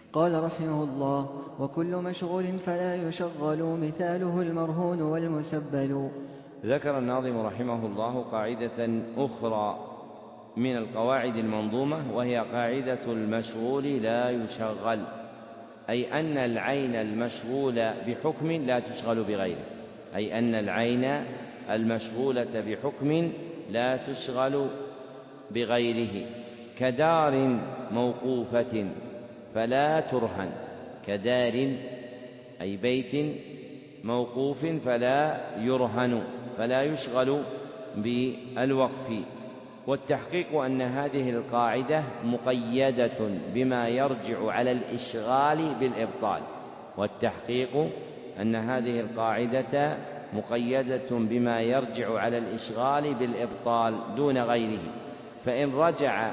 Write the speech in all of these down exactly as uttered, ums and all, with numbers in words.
قال رحمه الله: وكل مشغول فلا يشغل، مثاله المرهون والمسبل. ذكر الناظم رحمه الله قاعدة أخرى من القواعد المنظومة، وهي قاعدة المشغول لا يشغل، أي أن العين المشغولة بحكم لا تشغل بغيره، أي أن العين المشغولة بحكم لا تشغل بغيره، كدار موقوفة فلا ترهن، كدار أي بيت موقوف فلا يرهن فلا يشغل بالوقف. والتحقيق أن هذه القاعدة مقيدة بما يرجع على الإشغال بالإبطال، والتحقيق أن هذه القاعدة مقيدة بما يرجع على الإشغال بالإبطال دون غيره، فإن رجع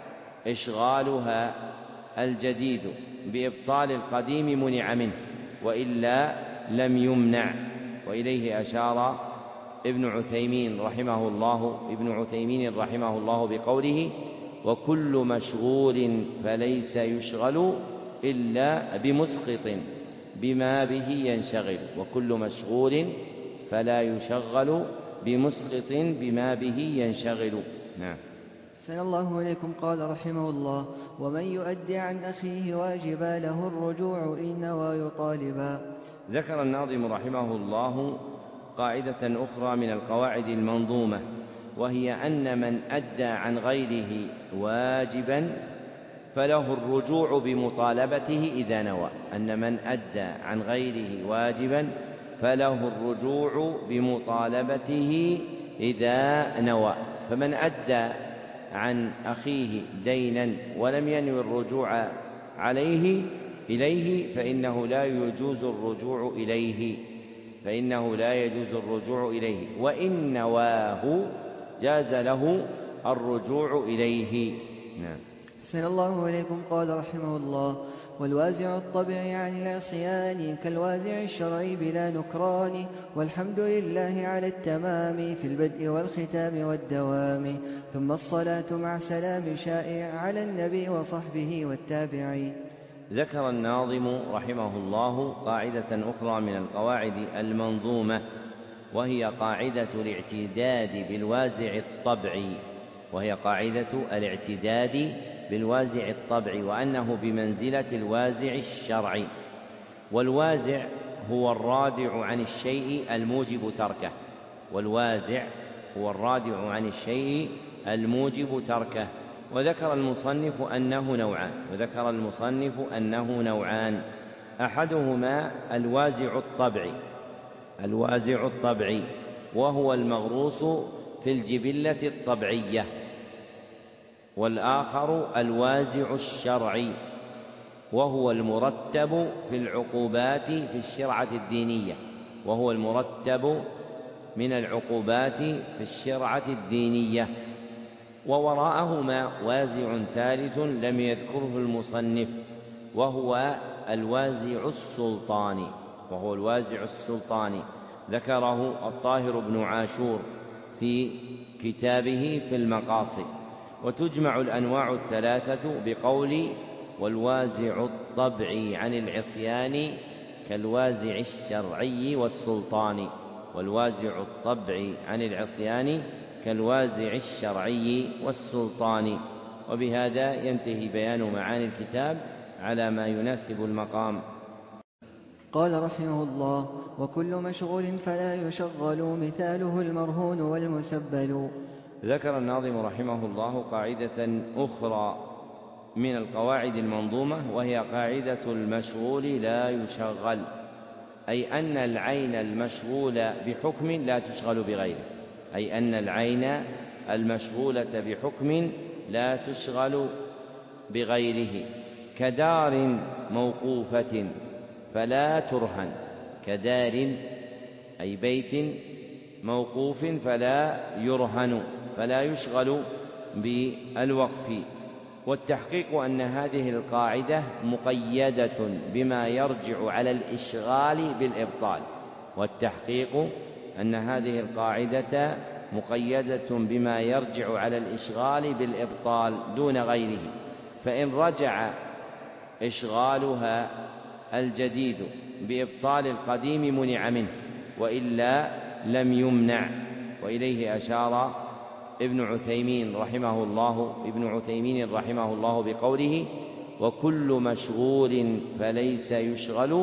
إشغالها الجديد بإبطال القديم منع منه، وإلا لم يمنع. وإليه أشار ابن عثيمين رحمه الله ابن عثيمين رحمه الله بقوله: وكل مشغول فليس يشغل إلا بمسقط بما به ينشغل، وكل مشغول فلا يشغل بمسقط بما به ينشغل. نعم. أحسن الله إليكم. قال رحمه الله: ومن يؤدي عن أخيه واجبا له الرجوع إن نوى يطالبا. ذكر الناظم رحمه الله قاعدة أخرى من القواعد المنظومة، وهي أن من أدى عن غيره واجبا فله الرجوع بمطالبته إذا نوى، أن من أدى عن غيره واجبا فله الرجوع بمطالبته إذا نوى. فمن أدى عن أخيه دينا ولم ينوي الرجوع عليه إليه فإنه لا يجوز الرجوع إليه فإنه لا يجوز الرجوع إليه وإن نواه جاز له الرجوع إليه. نعم. أحسن الله إليكم. قال رحمه الله: والوازع الطبيعي عن العصيان كالوازع الشرعي بلا نكران، والحمد لله على التمام في البدء والختام والدوام، ثم الصلاة مع سلام شائع على النبي وصحبه والتابعين. ذكر الناظم رحمه الله قاعدة أخرى من القواعد المنظومة، وهي قاعدة الاعتداد بالوازع الطبعي وهي قاعدة الاعتداد بالوازع الطبعي وأنه بمنزلة الوازع الشرعي. والوازع هو الرادع عن الشيء الموجب تركه والوازع هو الرادع عن الشيء الموجب تركه وذكر المصنف أنه نوعان وذكر المصنف أنه نوعان أحدهما الوازع الطبعي الوازع الطبعي وهو المغروس في الجبلة الطبيعية، والآخر الوازع الشرعي وهو المرتب في العقوبات في الشرعة الدينية وهو المرتب من العقوبات في الشرعة الدينية. ووراءهما وازع ثالث لم يذكره المصنف وهو الوازع السلطاني وهو الوازع السلطاني ذكره الطاهر بن عاشور في كتابه في المقاصد. وتجمع الأنواع الثلاثة بقول: والوازع الطبعي عن العصيان كالوازع الشرعي والسلطاني والوازع الطبعي عن العصيان كالوازع الشرعي والسلطاني. وبهذا ينتهي بيان معاني الكتاب على ما يناسب المقام. قال رحمه الله: وكل مشغول فلا يشغل، مثاله المرهون والمسبل. ذكر الناظم رحمه الله قاعدة أخرى من القواعد المنظومة، وهي قاعدة المشغول لا يشغل، أي أن العين المشغولة بحكم لا تشغل بغيره أي أن العين المشغولة بحكم لا تشغل بغيره، كدار موقوفة فلا ترهن كدار أي بيت موقوف فلا يرهن فلا يشغل بالوقف. والتحقيق أن هذه القاعدة مقيدة بما يرجع على الإشغال بالإبطال والتحقيق أن هذه القاعدة مقيدة بما يرجع على الإشغال بالإبطال دون غيره، فإن رجع إشغالها الجديد بإبطال القديم منع منه، وإلا لم يمنع. وإليه أشار ابن عثيمين رحمه الله ابن عثيمين رحمه الله بقوله: وكل مشغول فليس يشغل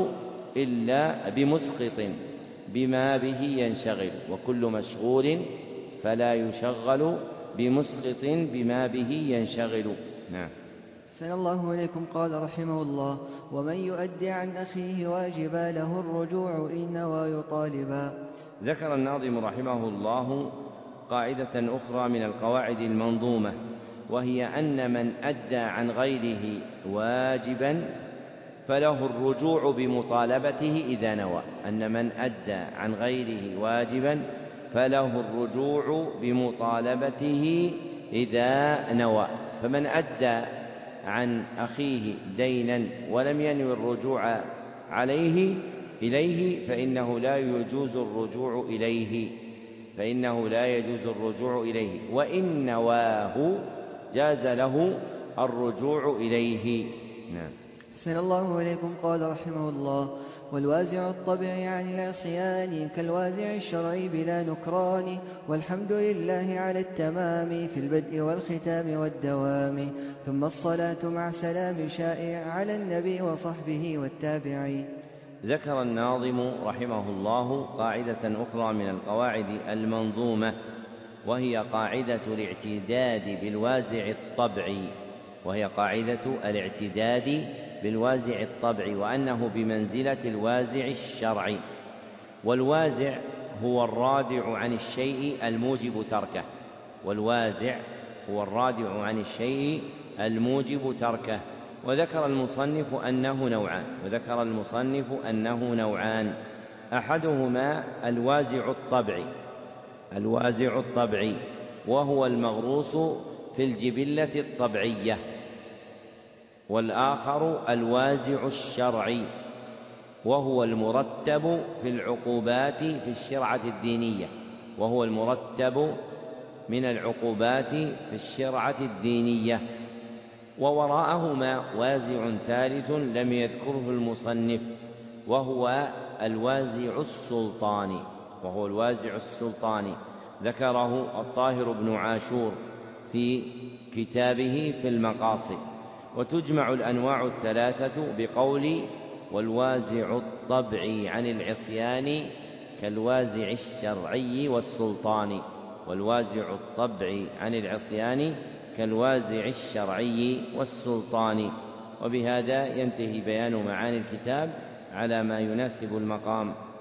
إلا بمسقط بما به ينشغل. وكل مشغول فلا يشغل بمسقط بما به ينشغل. نعم. أحسن الله إليكم. قال رحمه الله: ومن يؤدي عن أخيه واجبا له الرجوع إن نوى يطالبا. ذكر الناظم رحمه الله قاعدة أخرى من القواعد المنظومة، وهي أن من أدى عن غيره واجبا فله الرجوع بمطالبته إذا نوى. أن من أدى عن غيره واجبا فله الرجوع بمطالبته إذا نوى. فمن أدى عن أخيه دينا ولم ينوي الرجوع عليه إليه فإنه لا يجوز الرجوع إليه فإنه لا يجوز الرجوع إليه وإن نواه جاز له الرجوع إليه. نعم. أحسن الله إليكم. قال رحمه الله: والوازع الطبيعي عن العصيان كالوازع الشرعي بلا نكران، والحمد لله على التمام في البدء والختام والدوام، ثم الصلاة مع سلام شائع على النبي وصحبه والتابعين. ذكر الناظم رحمه الله قاعدة أخرى من القواعد المنظومة، وهي قاعدة الاعتداد بالوازع الطبعي وهي قاعدة الاعتداد بالوازع الطبعي وأنه بمنزلة الوازع الشرعي. والوازع هو الرادع عن الشيء الموجب تركه والوازع هو الرادع عن الشيء الموجب تركه وذكر المصنف أنه نوعان وذكر المصنف أنه نوعان أحدهما الوازع الطبعي الوازع الطبعي وهو المغروس في الجبلة الطبيعية، والآخر الوازع الشرعي وهو المرتب في العقوبات في الشرعة الدينية وهو المرتب من العقوبات في الشرعة الدينية. ووراءهما وازع ثالث لم يذكره المصنف وهو الوازع السلطاني وهو الوازع السلطاني ذكره الطاهر بن عاشور في كتابه في المقاصد. وتجمع الأنواع الثلاثة بقول: والوازع الطبعي عن العصيان كالوازع الشرعي والسلطاني والوازع الطبعي عن العصيان كالوازع الشرعي والسلطاني. وبهذا ينتهي بيان معاني الكتاب على ما يناسب المقام.